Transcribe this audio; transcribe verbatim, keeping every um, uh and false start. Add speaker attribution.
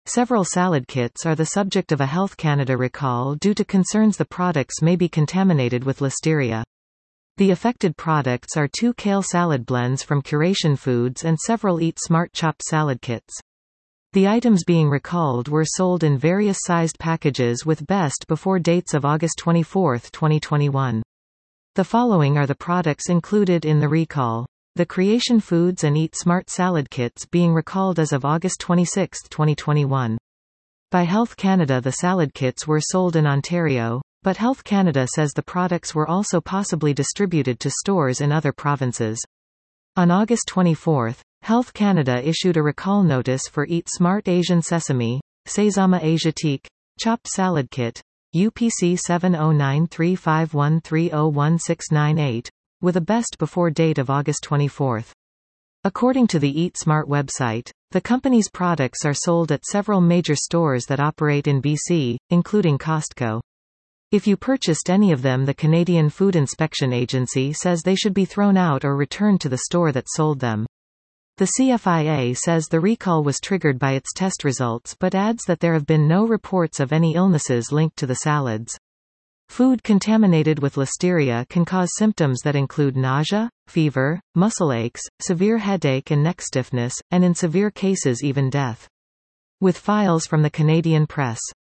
Speaker 1: Several salad kits are the subject of a Health Canada recall due to concerns the products may be contaminated with listeria. The affected products are two kale salad blends from Curation Foods and several Eat Smart chopped salad kits. The items being recalled were sold in various sized packages with best before dates of August twenty-fourth, twenty twenty-one. The following are the products included in the recall. The Curation Foods and Eat Smart salad kits being recalled as of August twenty-sixth, twenty twenty-one. By Health Canada, the salad kits were sold in Ontario, but Health Canada says the products were also possibly distributed to stores in other provinces. On August twenty-fourth, Health Canada issued a recall notice for Eat Smart Asian Sesame, Sésame Asiatique, chopped salad kit, U P C seven zero nine three five one three zero one six nine eight, with a best before date of August twenty-fourth. According to the Eat Smart website, the company's products are sold at several major stores that operate in B C, including Costco. If you purchased any of them, the Canadian Food Inspection Agency says they should be thrown out or returned to the store that sold them. The C F I A says the recall was triggered by its test results but adds that there have been no reports of any illnesses linked to the salads. Food contaminated with listeria can cause symptoms that include nausea, fever, muscle aches, severe headache and neck stiffness, and in severe cases even death. With files from the Canadian Press.